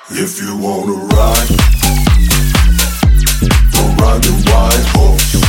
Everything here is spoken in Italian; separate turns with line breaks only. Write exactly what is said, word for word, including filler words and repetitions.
If you wanna ride, don't ride the white horse.